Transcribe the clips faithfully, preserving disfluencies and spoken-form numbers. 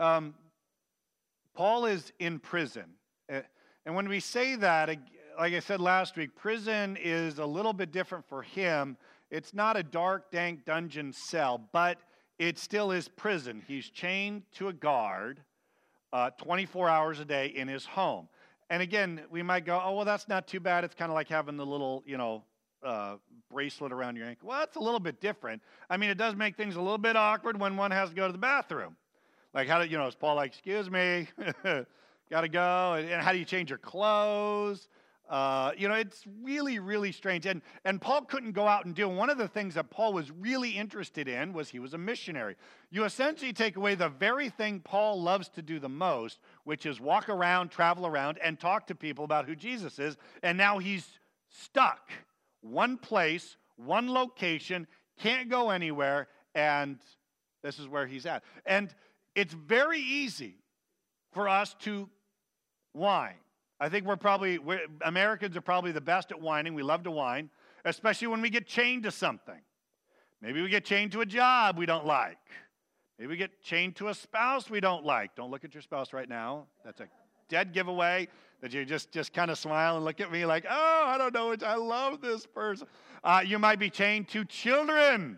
Um, Paul is in prison. And when we say that, like I said last week, prison is a little bit different for him. It's not a dark, dank dungeon cell, but it still is prison. He's chained to a guard uh, twenty-four hours a day in his home. And again, we might go, oh, well, that's not too bad. It's kind of like having the little, you know, uh, bracelet around your ankle. Well, that's a little bit different. I mean, it does make things a little bit awkward when one has to go to the bathroom. Like, how do, you know, is Paul like, excuse me, got to go? And, and how do you change your clothes? Uh, you know, it's really, really strange. And, and Paul couldn't go out and do. One of the things that Paul was really interested in was he was a missionary. You essentially take away the very thing Paul loves to do the most, which is walk around, travel around, and talk to people about who Jesus is. And now he's stuck. One place, one location, can't go anywhere, and this is where he's at. And it's very easy for us to whine. I think we're probably, we're, Americans are probably the best at whining. We love to whine, especially when we get chained to something. Maybe we get chained to a job we don't like. Maybe we get chained to a spouse we don't like. Don't look at your spouse right now. That's a dead giveaway that you just, just kind of smile and look at me like, oh, I don't know, which I love this person. Uh, you might be chained to children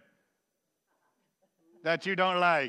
that you don't like.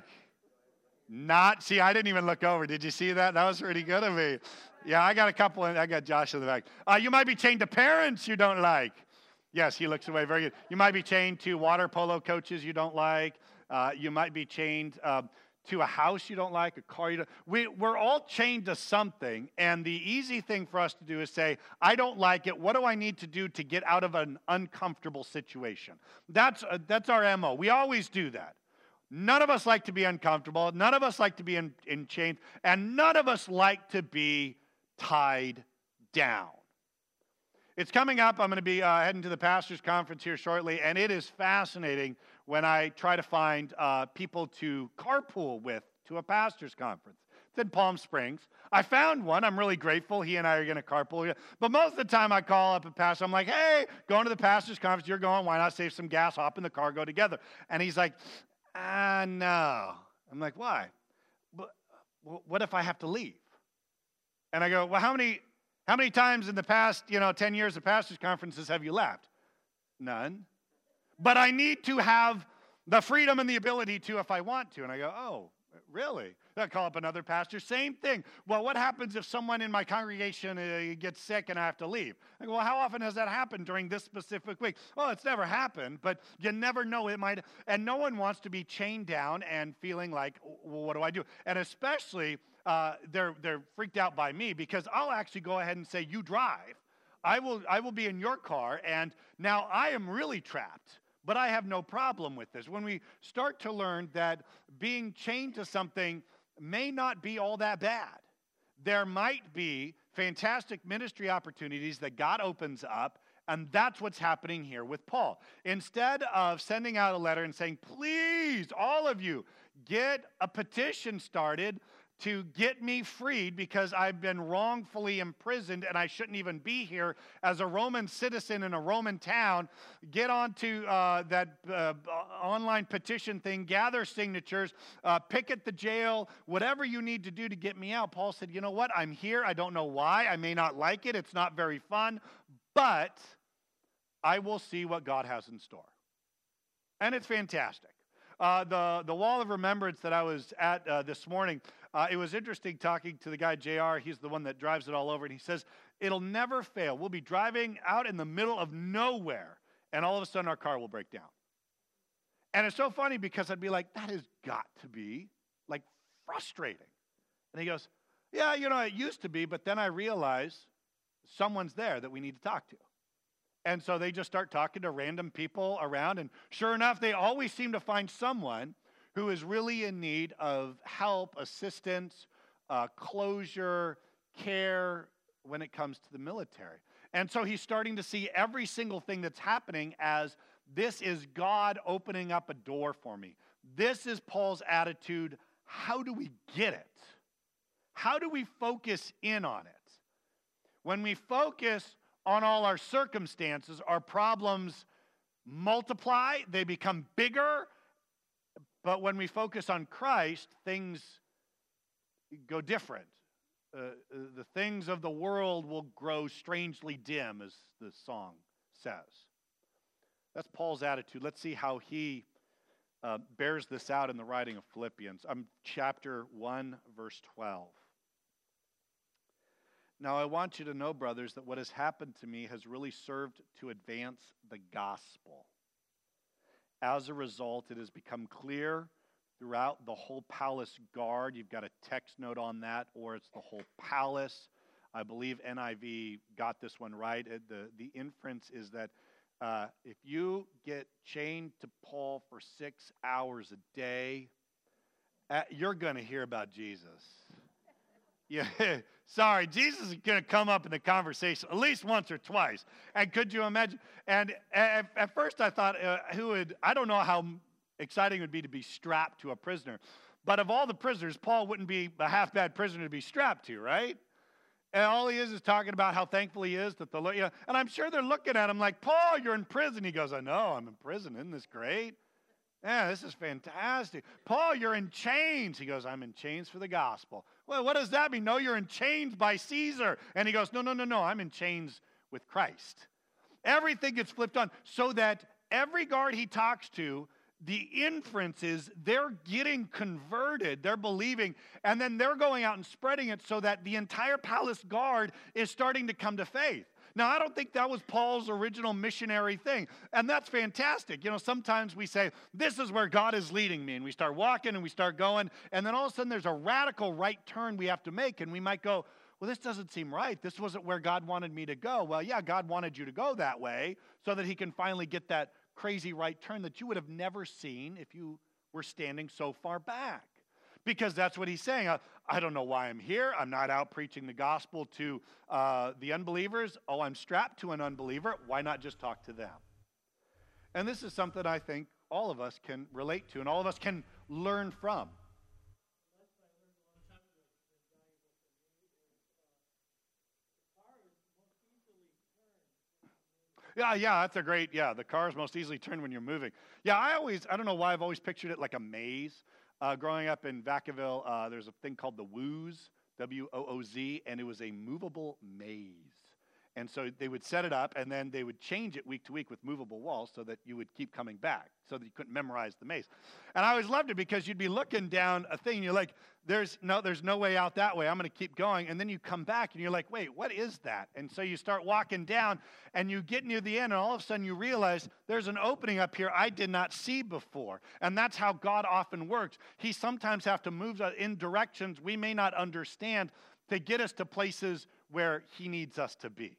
Not, see, I didn't even look over. Did you see that? That was pretty good of me. Yeah, I got a couple, and I got Josh in the back. Uh, you might be chained to parents you don't like. Yes, he looks away. Very good. You might be chained to water polo coaches you don't like. Uh, you might be chained uh, to a house you don't like, a car you don't. We, we're all chained to something, and the easy thing for us to do is say, I don't like it. What do I need to do to get out of an uncomfortable situation? That's, uh, that's our M O. We always do that. None of us like to be uncomfortable. None of us like to be in, in chains. And none of us like to be tied down. It's coming up. I'm going to be uh, heading to the pastor's conference here shortly. And it is fascinating when I try to find uh, people to carpool with to a pastor's conference. It's in Palm Springs. I found one. I'm really grateful. He and I are going to carpool. But most of the time I call up a pastor. I'm like, hey, going to the pastor's conference. You're going. Why not save some gas, hop in the car, go together? And he's like, Ah, no. I'm like, why? But what if I have to leave? And I go, well, how many how many times in the past, you know, ten years of pastors' conferences have you left? None. But I need to have the freedom and the ability to if I want to. And I go, oh, really? I call up another pastor, same thing. Well, what happens if someone in my congregation uh, gets sick and I have to leave? I go, well, how often has that happened during this specific week? Well, it's never happened, but you never know. It might. And no one wants to be chained down and feeling like, well, what do I do? And especially, uh, they're, they're freaked out by me because I'll actually go ahead and say, you drive. I will, I will be in your car, and now I am really trapped. But I have no problem with this. When we start to learn that being chained to something may not be all that bad. There might be fantastic ministry opportunities that God opens up, and that's what's happening here with Paul. Instead of sending out a letter and saying, please, all of you, get a petition started to get me freed because I've been wrongfully imprisoned and I shouldn't even be here as a Roman citizen in a Roman town, get onto uh, that uh, online petition thing, gather signatures, uh, picket the jail, whatever you need to do to get me out. Paul said, you know what? I'm here. I don't know why. I may not like it. It's not very fun, but I will see what God has in store. And it's fantastic. Uh, the, the Wall of Remembrance that I was at uh, this morning, uh, it was interesting talking to the guy, J R. He's the one that drives it all over. And he says, it'll never fail. We'll be driving out in the middle of nowhere, and all of a sudden our car will break down. And it's so funny because I'd be like, that has got to be, like, frustrating. And he goes, yeah, you know, it used to be, but then I realized someone's there that we need to talk to. And so they just start talking to random people around, and sure enough, they always seem to find someone who is really in need of help, assistance, uh, closure, care when it comes to the military. And so he's starting to see every single thing that's happening as this is God opening up a door for me. This is Paul's attitude. How do we get it? How do we focus in on it? When we focus on all our circumstances, our problems multiply, they become bigger. But when we focus on Christ, things go different. Uh, the things of the world will grow strangely dim, as the song says. That's Paul's attitude. Let's see how he uh, bears this out in the writing of Philippians. I'm chapter one, verse twelve. Now I want you to know, brothers, that what has happened to me has really served to advance the gospel. As a result, it has become clear throughout the whole palace guard. You've got a text note on that, or it's the whole palace. I believe N I V got this one right. The, the inference is that uh, if you get chained to Paul for six hours a day, uh, you're going to hear about Jesus. Yeah, sorry, Jesus is going to come up in the conversation at least once or twice. And could you imagine? And at, at first I thought, uh, who would, I don't know how exciting it would be to be strapped to a prisoner. But of all the prisoners, Paul wouldn't be a half-bad prisoner to be strapped to, right? And all he is is talking about how thankful he is that the Lord, you know, and I'm sure they're looking at him like, Paul, you're in prison. He goes, I know, I'm in prison. Isn't this great? Yeah, this is fantastic. Paul, you're in chains. He goes, I'm in chains for the gospel. Well, what does that mean? No, you're in chains by Caesar. And he goes, no, no, no, no, I'm in chains with Christ. Everything gets flipped on so that every guard he talks to, the inference is they're getting converted, they're believing, and then they're going out and spreading it so that the entire palace guard is starting to come to faith. Now, I don't think that was Paul's original missionary thing, and that's fantastic. You know, sometimes we say, this is where God is leading me, and we start walking and we start going, and then all of a sudden there's a radical right turn we have to make, and we might go, well, this doesn't seem right. This wasn't where God wanted me to go. Well, yeah, God wanted you to go that way so that he can finally get that crazy right turn that you would have never seen if you were standing so far back. Because that's what he's saying. I, I don't know why I'm here. I'm not out preaching the gospel to uh, the unbelievers. Oh, I'm strapped to an unbeliever. Why not just talk to them? And this is something I think all of us can relate to and all of us can learn from. Yeah, yeah, that's a great, yeah, the car is most easily turned when you're moving. Yeah, I always, I don't know why I've always pictured it like a maze. Uh, growing up in Vacaville, uh, there's a thing called the Wooz, W O O Z, and it was a movable maze. And so they would set it up, and then they would change it week to week with movable walls so that you would keep coming back, so that you couldn't memorize the maze. And I always loved it because you'd be looking down a thing, and you're like, there's no, there's no way out that way. I'm going to keep going. And then you come back, and you're like, wait, what is that? And so you start walking down, and you get near the end, and all of a sudden you realize there's an opening up here I did not see before. And that's how God often works. He sometimes has to move us in directions we may not understand to get us to places where he needs us to be.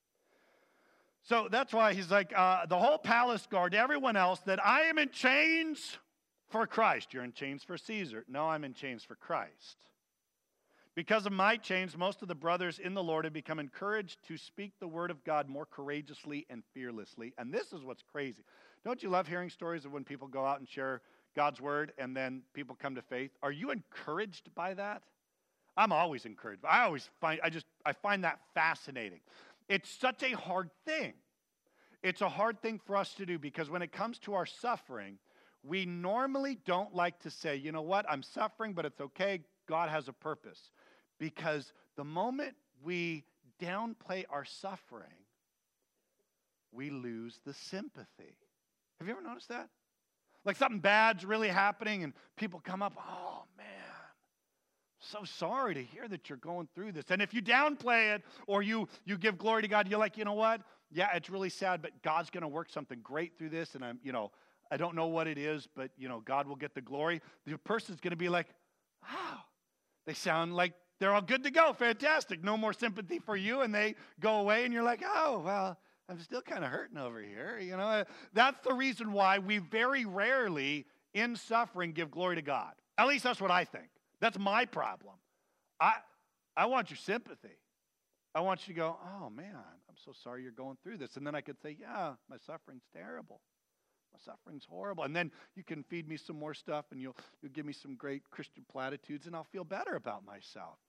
So that's why he's like, uh, the whole palace guard, everyone else, that I am in chains for Christ. You're in chains for Caesar. No, I'm in chains for Christ. Because of my chains, most of the brothers in the Lord have become encouraged to speak the word of God more courageously and fearlessly. And this is what's crazy. Don't you love hearing stories of when people go out and share God's word and then people come to faith? Are you encouraged by that? I'm always encouraged. I always find, I just, I find that fascinating. It's such a hard thing. It's a hard thing for us to do because when it comes to our suffering, we normally don't like to say, you know what, I'm suffering, but it's okay. God has a purpose. Because the moment we downplay our suffering, we lose the sympathy. Have you ever noticed that? Like something bad's really happening and people come up, oh man, so sorry to hear that you're going through this. And if you downplay it or you you give glory to God, you're like, you know what? Yeah, it's really sad, but God's going to work something great through this. And I'm, you know, I don't know what it is, but, you know, God will get the glory. The person's going to be like, wow, they sound like they're all good to go. Fantastic. No more sympathy for you. And they go away and you're like, oh, well, I'm still kind of hurting over here. You know, that's the reason why we very rarely in suffering give glory to God. At least that's what I think. That's my problem. I I want your sympathy. I want you to go, oh, man, I'm so sorry you're going through this. And then I could say, yeah, my suffering's terrible. My suffering's horrible. And then you can feed me some more stuff and you'll, you'll give me some great Christian platitudes and I'll feel better about myself.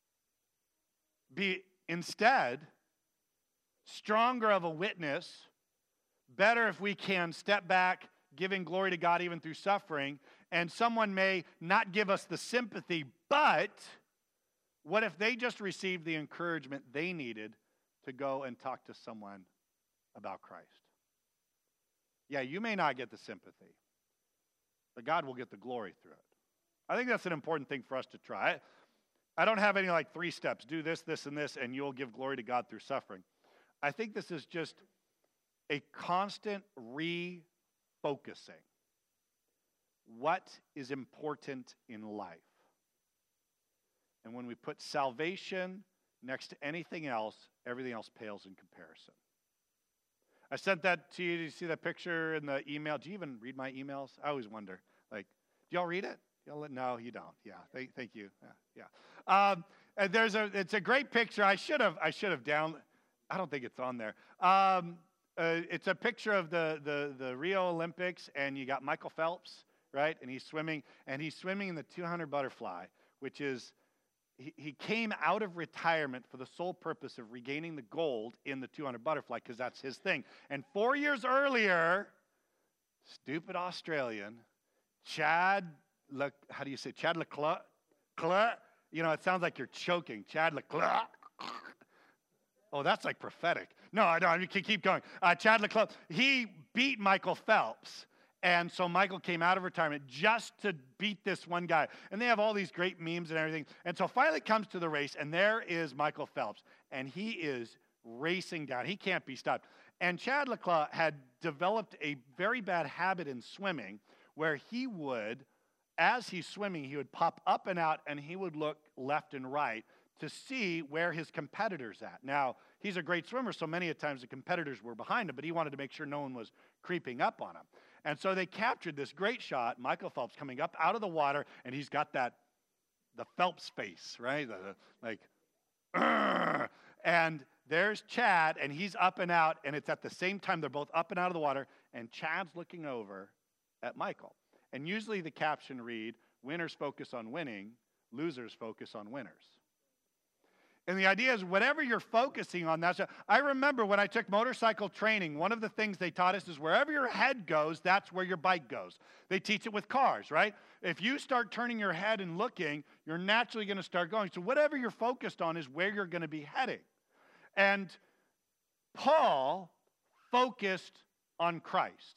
Be instead stronger of a witness, better if we can step back, giving glory to God even through suffering, and someone may not give us the sympathy, but what if they just received the encouragement they needed to go and talk to someone about Christ? Yeah, you may not get the sympathy, but God will get the glory through it. I think that's an important thing for us to try. I don't have any like three steps. Do this, this, and this, and you'll give glory to God through suffering. I think this is just a constant refocusing. What is important in life? And when we put salvation next to anything else, everything else pales in comparison. I sent that to you. Did you see that picture in the email? Do you even read my emails? I always wonder. Like, do y'all read it? Y'all, no, you don't. Yeah, thank, thank you. Yeah, yeah. Um, and there's a. It's a great picture. I should have. I should have down. I don't think it's on there. Um, uh, it's a picture of the the the Rio Olympics, and you got Michael Phelps, right? And he's swimming, and he's swimming in the two hundred butterfly, which is. He, he came out of retirement for the sole purpose of regaining the gold in the two hundred butterfly because that's his thing. And four years earlier, stupid Australian, Chad, Le, how do you say, Chad Leclerc? You know, it sounds like you're choking. Chad Leclerc. Oh, that's like prophetic. No, I don't. You can keep going. Uh, Chad Leclerc, he beat Michael Phelps. And so Michael came out of retirement just to beat this one guy. And they have all these great memes and everything. And so finally it comes to the race, and there is Michael Phelps. And he is racing down. He can't be stopped. And Chad Leclerc had developed a very bad habit in swimming where he would, as he's swimming, he would pop up and out, and he would look left and right to see where his competitor's at. Now, he's a great swimmer, so many a times the competitors were behind him, but he wanted to make sure no one was creeping up on him. And so they captured this great shot, Michael Phelps coming up out of the water, and he's got that, the Phelps face, right? The, the, like, Urgh! And there's Chad, and he's up and out, and it's at the same time they're both up and out of the water, and Chad's looking over at Michael. And usually the caption read, winners focus on winning, losers focus on winners. And the idea is whatever you're focusing on, that's. A, I remember when I took motorcycle training, one of the things they taught us is wherever your head goes, that's where your bike goes. They teach it with cars, right? If you start turning your head and looking, you're naturally going to start going. So whatever you're focused on is where you're going to be heading. And Paul focused on Christ.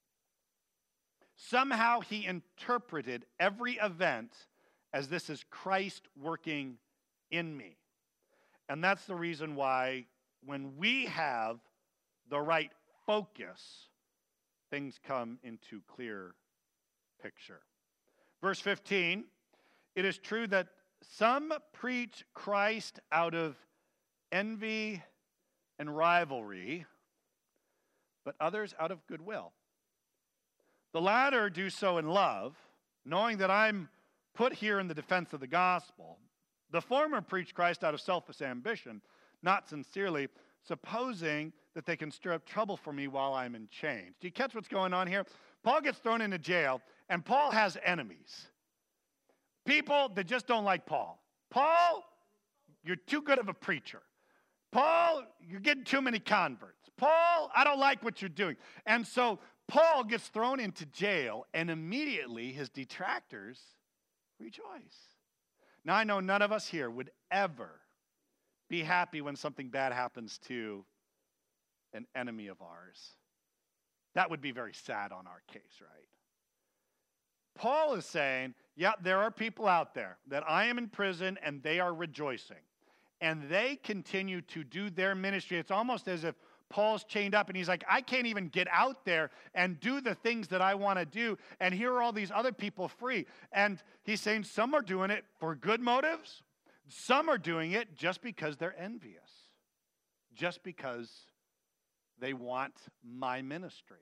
Somehow he interpreted every event as this is Christ working in me. And that's the reason why when we have the right focus, things come into clear picture. Verse fifteen, it is true that some preach Christ out of envy and rivalry, but others out of goodwill. The latter do so in love, knowing that I'm put here in the defense of the gospel. The former preach Christ out of selfish ambition, not sincerely, supposing that they can stir up trouble for me while I'm in chains. Do you catch what's going on here? Paul gets thrown into jail, and Paul has enemies. People that just don't like Paul. Paul, you're too good of a preacher. Paul, you're getting too many converts. Paul, I don't like what you're doing. And so Paul gets thrown into jail, and immediately his detractors rejoice. Now, I know none of us here would ever be happy when something bad happens to an enemy of ours. That would be very sad on our case, right? Paul is saying, yeah, there are people out there that I am in prison and they are rejoicing. And they continue to do their ministry. It's almost as if Paul's chained up and he's like, I can't even get out there and do the things that I want to do. And here are all these other people free. And he's saying some are doing it for good motives. Some are doing it just because they're envious. Just because they want my ministry.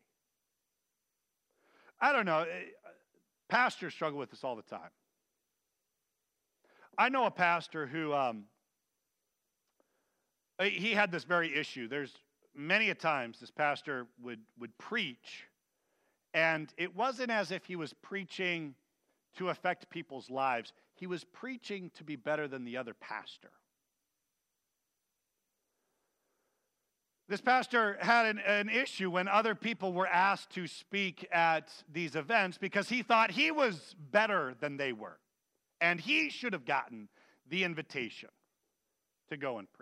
I don't know. Pastors struggle with this all the time. I know a pastor who, um, he had this very issue. There's many a times this pastor would, would preach, and it wasn't as if he was preaching to affect people's lives. He was preaching to be better than the other pastor. This pastor had an, an issue when other people were asked to speak at these events because he thought he was better than they were. And he should have gotten the invitation to go and preach.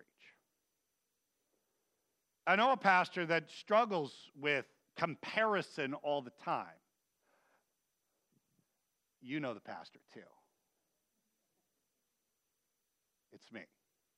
I know a pastor that struggles with comparison all the time. You know the pastor too. It's me.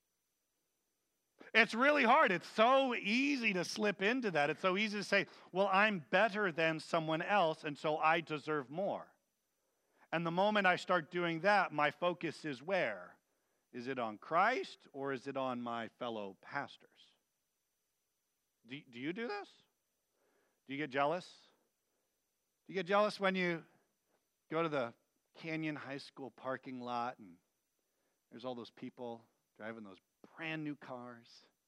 It's really hard. It's so easy to slip into that. It's so easy to say, well, I'm better than someone else, and so I deserve more. And the moment I start doing that, my focus is where? Is it on Christ or is it on my fellow pastors? Do, do you do this? Do you get jealous? Do you get jealous when you go to the Canyon High School parking lot and there's all those people driving those brand new cars?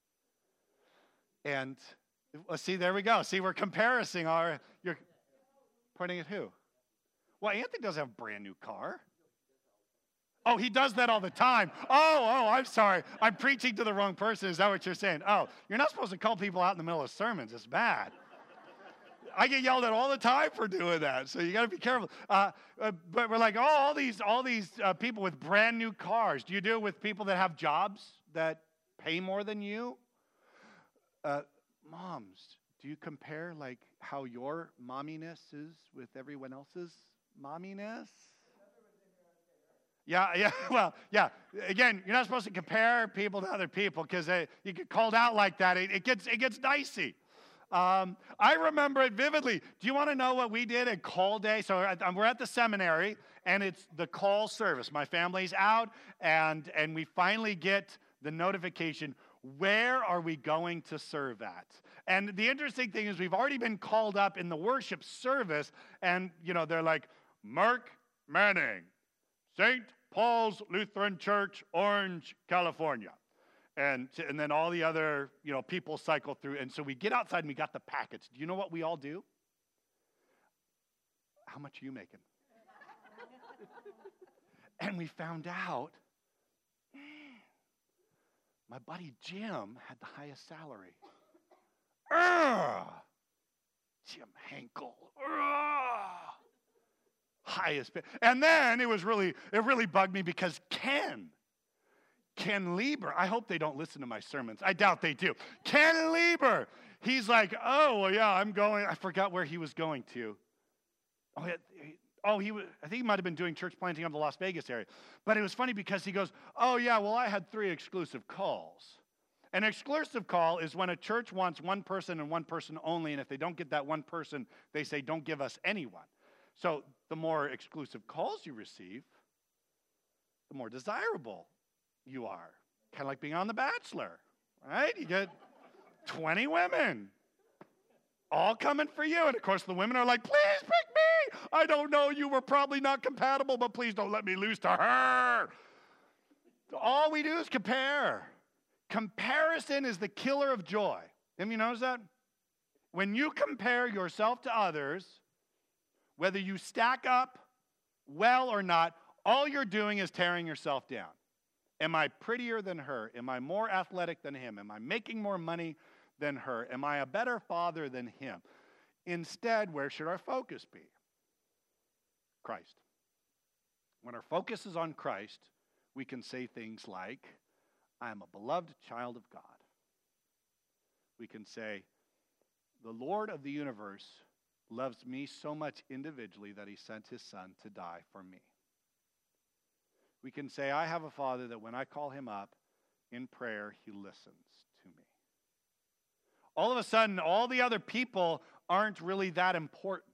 And well, see, there we go. See, we're comparing our, you're pointing at who? Well, Anthony doesn't have a brand new car. Oh, he does that all the time. Oh, oh, I'm sorry. I'm preaching to the wrong person. Is that what you're saying? Oh, you're not supposed to call people out in the middle of sermons. It's bad. I get yelled at all the time for doing that, so you got to be careful. Uh, uh, but we're like, oh, all these, all these uh, people with brand new cars. Do you do it with people that have jobs that pay more than you? Uh, moms, do you compare like how your momminess is with everyone else's momminess? Yeah, yeah, well, yeah. Again, you're not supposed to compare people to other people because you get called out like that. It, it gets it gets dicey. Um, I remember it vividly. Do you want to know what we did at call day? So we're at the seminary, and it's the call service. My family's out, and, and we finally get the notification, where are we going to serve at? And the interesting thing is we've already been called up in the worship service, and, you know, they're like, Mark Manning, Saint Paul's Lutheran Church, Orange, California. And, and then all the other, you know, people cycle through. And so we get outside and we got the packets. Do you know what we all do? How much are you making? And we found out, my buddy Jim had the highest salary. Urgh! Jim Henkel. Urgh! Highest pay. And then it was really, it really bugged me because Ken, Ken Lieber, I hope they don't listen to my sermons. I doubt they do. Ken Lieber, he's like, oh, well, yeah, I'm going. I forgot where he was going to. Oh, he, oh, he was, I think he might have been doing church planting of the Las Vegas area. But it was funny because he goes, oh, yeah, well, I had three exclusive calls. An exclusive call is when a church wants one person and one person only, and if they don't get that one person, they say, don't give us anyone. So the more exclusive calls you receive, the more desirable you are. Kind of like being on The Bachelor, right? You get twenty women all coming for you. And of course, the women are like, please pick me. I don't know, you were probably not compatible, but please don't let me lose to her. All we do is compare. Comparison is the killer of joy. Have you noticed that? When you compare yourself to others, whether you stack up well or not, all you're doing is tearing yourself down. Am I prettier than her? Am I more athletic than him? Am I making more money than her? Am I a better father than him? Instead, where should our focus be? Christ. When our focus is on Christ, we can say things like, I am a beloved child of God. We can say, the Lord of the universe loves me so much individually that he sent his son to die for me. We can say, I have a Father that when I call him up in prayer, he listens to me. All of a sudden, all the other people aren't really that important.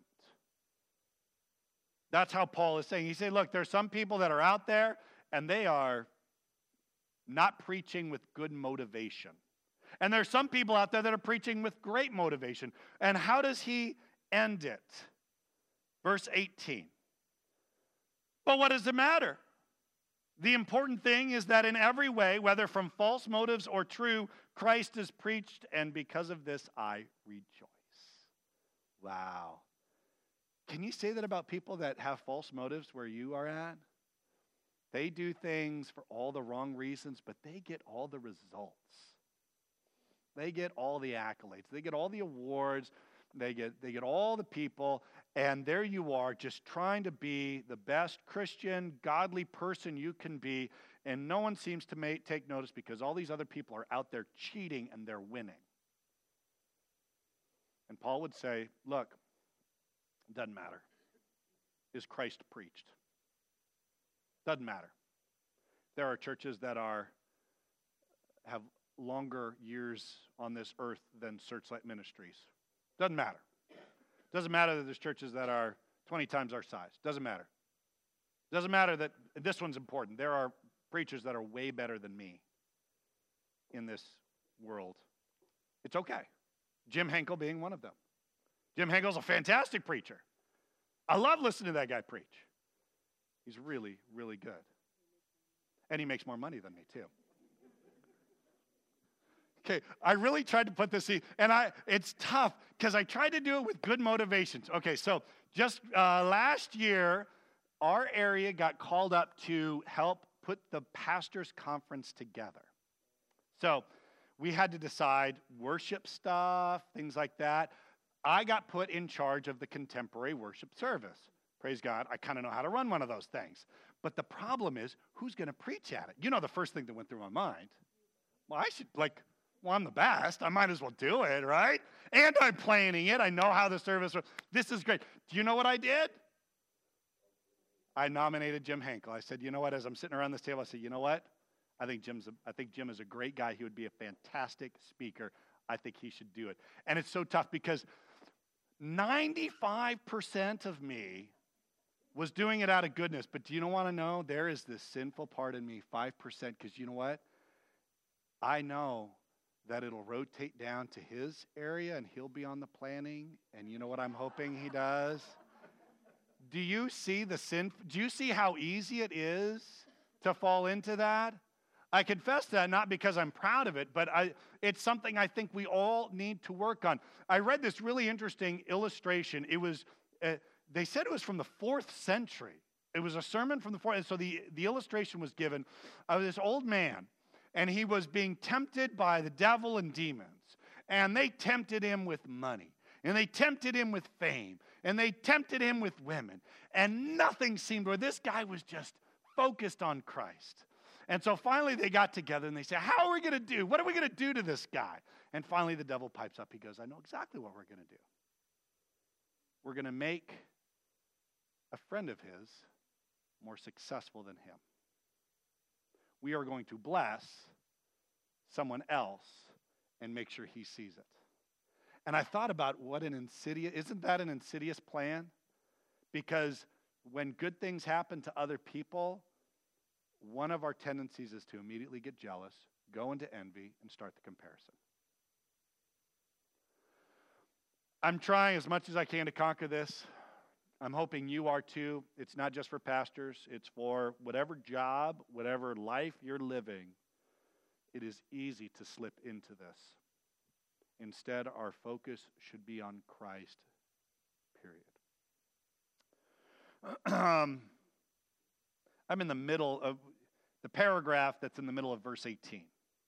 That's how Paul is saying. He said, look, there's some people that are out there, and they are not preaching with good motivation. And there's some people out there that are preaching with great motivation. And how does he end it? Verse eighteen. But what does it matter? The important thing is that in every way, whether from false motives or true, Christ is preached, and because of this, I rejoice. Wow. Can you say that about people that have false motives where you are at? They do things for all the wrong reasons, but they get all the results. They get all the accolades. They get all the awards. They get, they get all the people. And there you are just trying to be the best Christian, godly person you can be. And no one seems to make, take notice because all these other people are out there cheating and they're winning. And Paul would say, look, it doesn't matter. Is Christ preached? Doesn't matter. There are churches that are have longer years on this earth than Searchlight Ministries. Doesn't matter. Doesn't matter that there's churches that are twenty times our size. Doesn't matter. Doesn't matter that this one's important. There are preachers that are way better than me in this world. It's okay. Jim Henkel being one of them. Jim Henkel's a fantastic preacher. I love listening to that guy preach. He's really, really good. And he makes more money than me, too. Okay, I really tried to put this in, and I it's tough because I tried to do it with good motivations. Okay, so just uh, last year, our area got called up to help put the pastors' conference together. So we had to decide worship stuff, things like that. I got put in charge of the contemporary worship service. Praise God, I kind of know how to run one of those things. But the problem is, who's going to preach at it? You know the first thing that went through my mind. Well, I should, like, well, I'm the best. I might as well do it, right? And I'm planning it. I know how the service works. This is great. Do you know what I did? I nominated Jim Henkel. I said, you know what? As I'm sitting around this table, I said, you know what? I think Jim's. A, I think Jim is a great guy. He would be a fantastic speaker. I think he should do it. And it's so tough because ninety-five percent of me was doing it out of goodness. But do you want to know? There is this sinful part in me, five percent, because you know what? I know that it'll rotate down to his area and he'll be on the planning. And you know what I'm hoping he does? Do you see the sin? Do you see how easy it is to fall into that? I confess that not because I'm proud of it, but I, it's something I think we all need to work on. I read this really interesting illustration. It was, uh, they said it was from the fourth century. It was a sermon from the fourth, and so the, the illustration was given of this old man, and he was being tempted by the devil and demons, and they tempted him with money, and they tempted him with fame, and they tempted him with women, and nothing seemed, where this guy was just focused on Christ. And so finally they got together and they said, how are we going to do? What are we going to do to this guy? And finally the devil pipes up. He goes, I know exactly what we're going to do. We're going to make a friend of his more successful than him. We are going to bless someone else and make sure he sees it. And I thought about what an insidious, isn't that an insidious plan? Because when good things happen to other people, one of our tendencies is to immediately get jealous, go into envy, and start the comparison. I'm trying as much as I can to conquer this. I'm hoping you are too. It's not just for pastors. It's for whatever job, whatever life you're living. It is easy to slip into this. Instead, our focus should be on Christ, period. um, I'm in the middle of the paragraph that's in the middle of verse eighteen.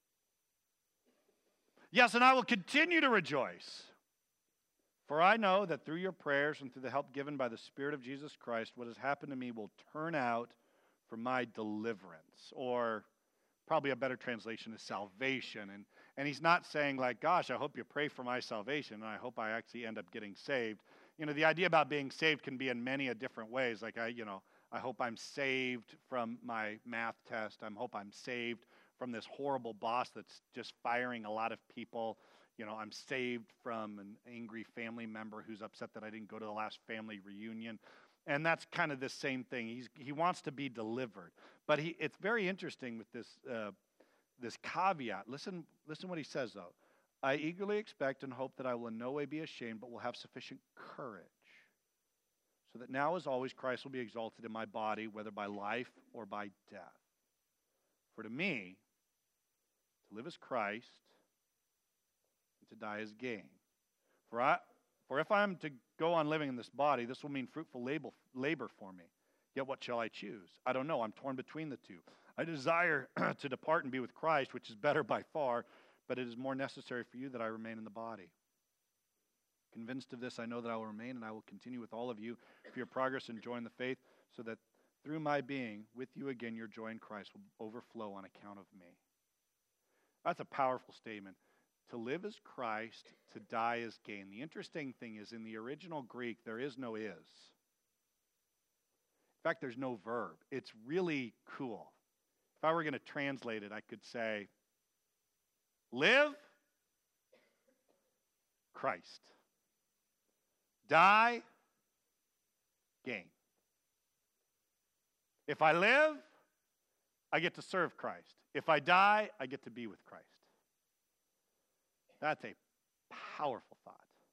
Yes, and I will continue to rejoice, for I know that through your prayers and through the help given by the Spirit of Jesus Christ, what has happened to me will turn out for my deliverance, or probably a better translation is salvation. And, and he's not saying like, gosh, I hope you pray for my salvation, and I hope I actually end up getting saved. You know, the idea about being saved can be in many a different ways. Like, I, you know, I hope I'm saved from my math test. I hope I'm saved from this horrible boss that's just firing a lot of people. You know, I'm saved from an angry family member who's upset that I didn't go to the last family reunion. And that's kind of the same thing. He's, he wants to be delivered. But he, it's very interesting with this, uh, this caveat. Listen, listen what he says, though. I eagerly expect and hope that I will in no way be ashamed, but will have sufficient courage, so that now as always Christ will be exalted in my body, whether by life or by death. For to me, to live is Christ, and to die is gain. For I, for if I am to go on living in this body, this will mean fruitful labor, labor for me. Yet what shall I choose? I don't know. I'm torn between the two. I desire to depart and be with Christ, which is better by far. but it is more necessary for you that I remain in the body. Convinced of this, I know that I will remain and I will continue with all of you for your progress and joy in the faith, so that through my being with you again, your joy in Christ will overflow on account of me. That's a powerful statement. To live as Christ, to die as gain. The interesting thing is, in the original Greek, there is no is. In fact, there's no verb. It's really cool. If I were going to translate it, I could say, live, Christ. Die, gain. If I live, I get to serve Christ. If I die, I get to be with Christ. That's a powerful thought.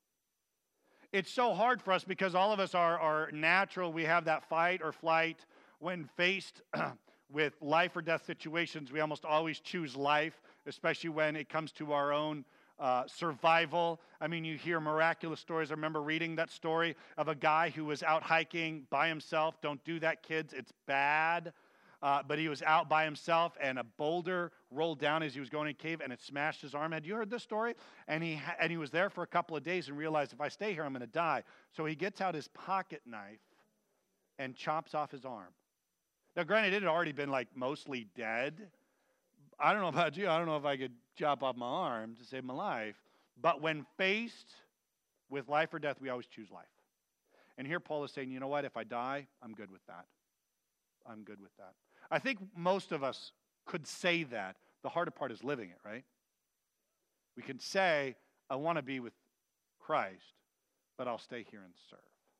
It's so hard for us because all of us are, are natural. We have that fight or flight. When faced with life or death situations, we almost always choose life, especially when it comes to our own uh, survival. I mean, you hear miraculous stories. I remember reading that story of a guy who was out hiking by himself. Don't do that, kids. It's bad. Uh, but he was out by himself, and a boulder rolled down as he was going in a cave, and it smashed his arm. Had you heard this story? And he ha- and he was there for a couple of days and realized, if I stay here, I'm going to die. So he gets out his pocket knife and chops off his arm. Now, granted, it had already been like mostly dead. I don't know about you. I don't know if I could chop off my arm to save my life. But when faced with life or death, we always choose life. And here Paul is saying, you know what? If I die, I'm good with that. I'm good with that. I think most of us could say that. The harder part is living it, right? We can say, I want to be with Christ, but I'll stay here and serve.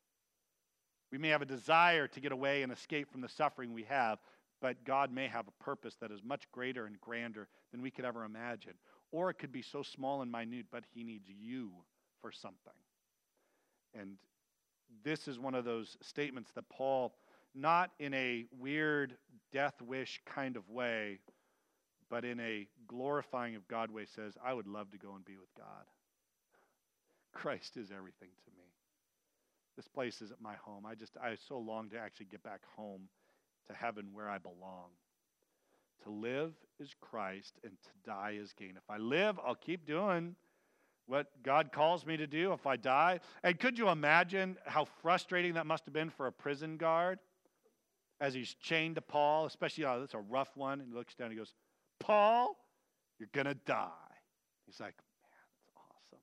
We may have a desire to get away and escape from the suffering we have, but God may have a purpose that is much greater and grander than we could ever imagine. Or it could be so small and minute, but he needs you for something. And this is one of those statements that Paul, not in a weird death wish kind of way, but in a glorifying of God way, says, I would love to go and be with God. Christ is everything to me. This place isn't my home. I just, I so long to actually get back home to heaven where I belong. To live is Christ, and to die is gain. If I live, I'll keep doing what God calls me to do. If I die, and could you imagine how frustrating that must have been for a prison guard as he's chained to Paul, especially, oh, that's a rough one, and he looks down and he goes, Paul, you're going to die. He's like, man, that's awesome.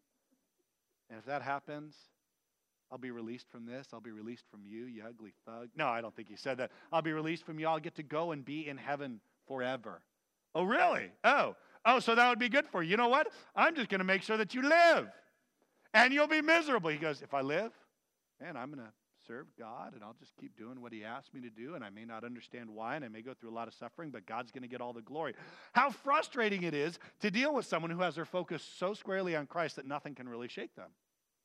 And if that happens, I'll be released from this. I'll be released from you, you ugly thug. No, I don't think he said that. I'll be released from you. I'll get to go and be in heaven forever. Oh, really? Oh, oh, so that would be good for you. You know what? I'm just going to make sure that you live, and you'll be miserable. He goes, if I live, man, I'm going to serve God, and I'll just keep doing what he asked me to do, and I may not understand why, and I may go through a lot of suffering, but God's going to get all the glory. How frustrating it is to deal with someone who has their focus so squarely on Christ that nothing can really shake them.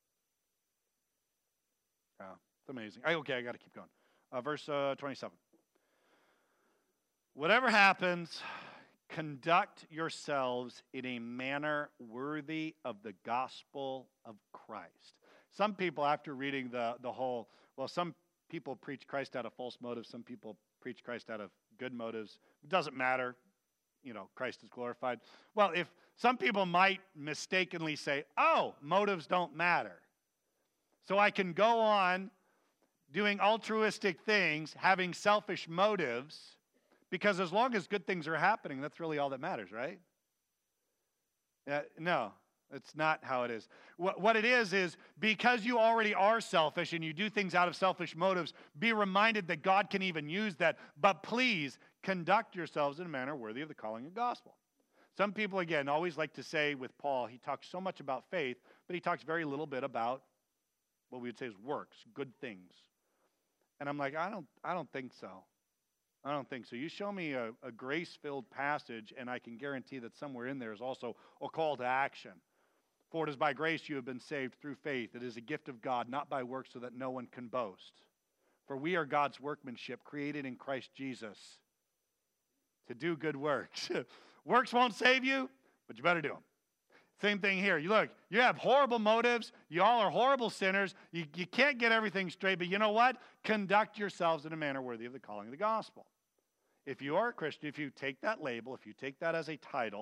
Oh, it's amazing. Okay, I got to keep going. Uh, verse uh, twenty-seven. Whatever happens, conduct yourselves in a manner worthy of the gospel of Christ. Some people, after reading the, the whole, well, some people preach Christ out of false motives. Some people preach Christ out of good motives. It doesn't matter. You know, Christ is glorified. Well, if some people might mistakenly say, oh, motives don't matter. So I can go on doing altruistic things, having selfish motives, because as long as good things are happening, that's really all that matters, right? Uh, no. That's not how it is. What, what it is is because you already are selfish and you do things out of selfish motives, be reminded that God can even use that. But please conduct yourselves in a manner worthy of the calling of the gospel. Some people, again, always like to say with Paul, he talks so much about faith, but he talks very little bit about what we would say is works, good things. And I'm like, I don't, I don't think so. I don't think so. You show me a, a grace-filled passage, and I can guarantee that somewhere in there is also a call to action. For it is by grace you have been saved through faith. It is a gift of God, not by works, so that no one can boast. For we are God's workmanship, created in Christ Jesus to do good works. Works won't save you, but you better do them. Same thing here. You look, you have horrible motives. You all are horrible sinners. You, you can't get everything straight, but you know what? Conduct yourselves in a manner worthy of the calling of the gospel. If you are a Christian, if you take that label, if you take that as a title,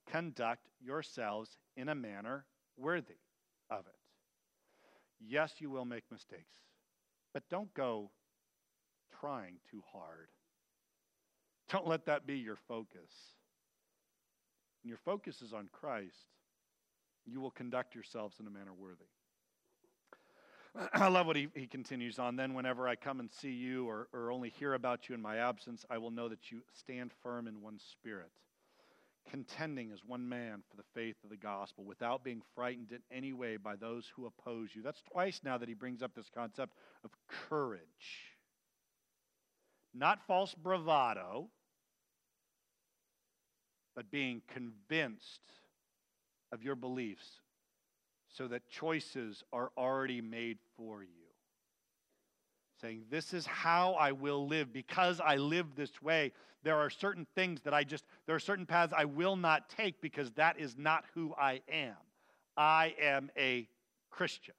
conduct yourselves in a manner worthy of it. Yes, you will make mistakes, but don't go trying too hard. Don't let that be your focus. When your focus is on Christ, you will conduct yourselves in a manner worthy. I love what he, he continues on. Then whenever I come and see you or, or only hear about you in my absence, I will know that you stand firm in one spirit, contending as one man for the faith of the gospel, without being frightened in any way by those who oppose you. That's twice now that he brings up this concept of courage. Not false bravado, but being convinced of your beliefs so that choices are already made for you. Saying, this is how I will live. Because I live this way, there are certain things that I just, there are certain paths I will not take because that is not who I am. I am a Christian.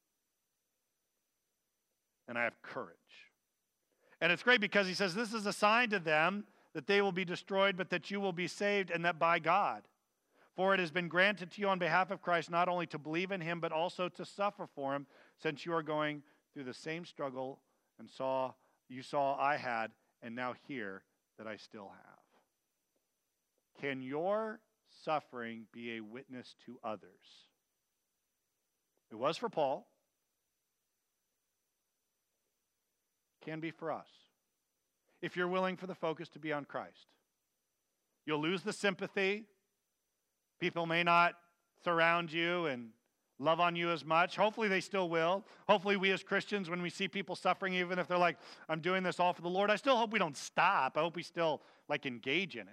And I have courage. And it's great because he says, this is a sign to them that they will be destroyed, but that you will be saved, and that by God. For it has been granted to you on behalf of Christ not only to believe in him, but also to suffer for him, since you are going through the same struggle and saw you saw I had, and now hear that I still have. Can your suffering be a witness to others? It was for Paul. Can be for us. If you're willing for the focus to be on Christ. You'll lose the sympathy. People may not surround you and love on you as much. Hopefully they still will. Hopefully we as Christians, when we see people suffering, even if they're like, I'm doing this all for the Lord, I still hope we don't stop. I hope we still like engage in it.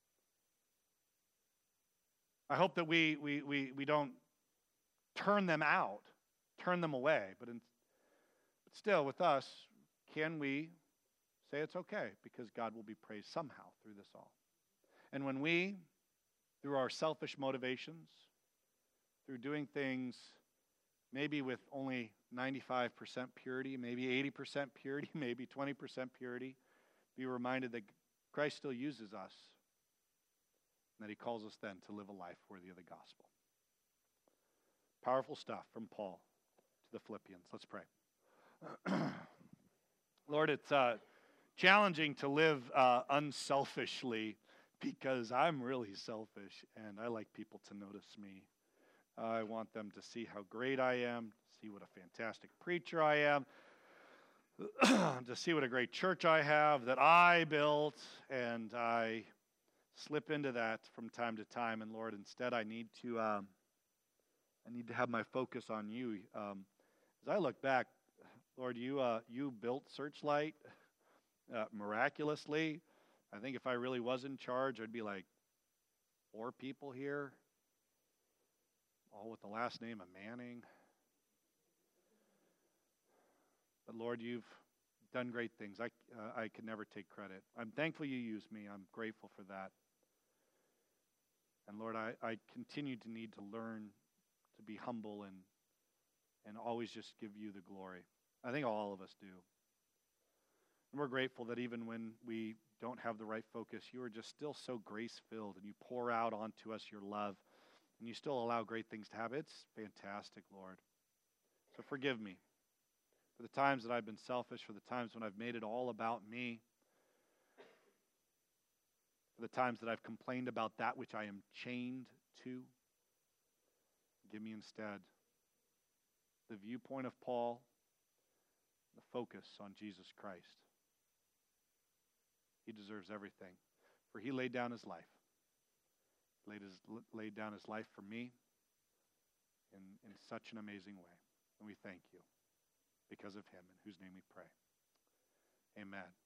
I hope that we we we, we don't turn them out, turn them away. But, in, but still, with us, can we say it's okay because God will be praised somehow through this all? And when we, through our selfish motivations, through doing things maybe with only ninety-five percent purity, maybe eighty percent purity, maybe twenty percent purity, be reminded that Christ still uses us and that he calls us then to live a life worthy of the gospel. Powerful stuff from Paul to the Philippians. Let's pray. Lord, it's uh, challenging to live uh, unselfishly because I'm really selfish and I like people to notice me. I want them to see how great I am, see what a fantastic preacher I am, to see what a great church I have that I built, and I slip into that from time to time. And Lord, instead, I need to, um, I need to have my focus on you. Um, as I look back, Lord, you uh, you built Searchlight uh, miraculously. I think if I really was in charge, I'd be like four people here, all with the last name of Manning. But Lord, you've done great things. I, uh, I can never take credit. I'm thankful you use me. I'm grateful for that. And Lord, I, I continue to need to learn to be humble and and always just give you the glory. I think all of us do. And we're grateful that even when we don't have the right focus, you are just still so grace-filled, and you pour out onto us your love, and you still allow great things to happen. It's fantastic, Lord. So forgive me for the times that I've been selfish, for the times when I've made it all about me, for the times that I've complained about that which I am chained to. Give me instead the viewpoint of Paul, the focus on Jesus Christ. He deserves everything, for he laid down his life. Laid, his, laid down his life for me in, in such an amazing way. And we thank you because of him, in whose name we pray. Amen.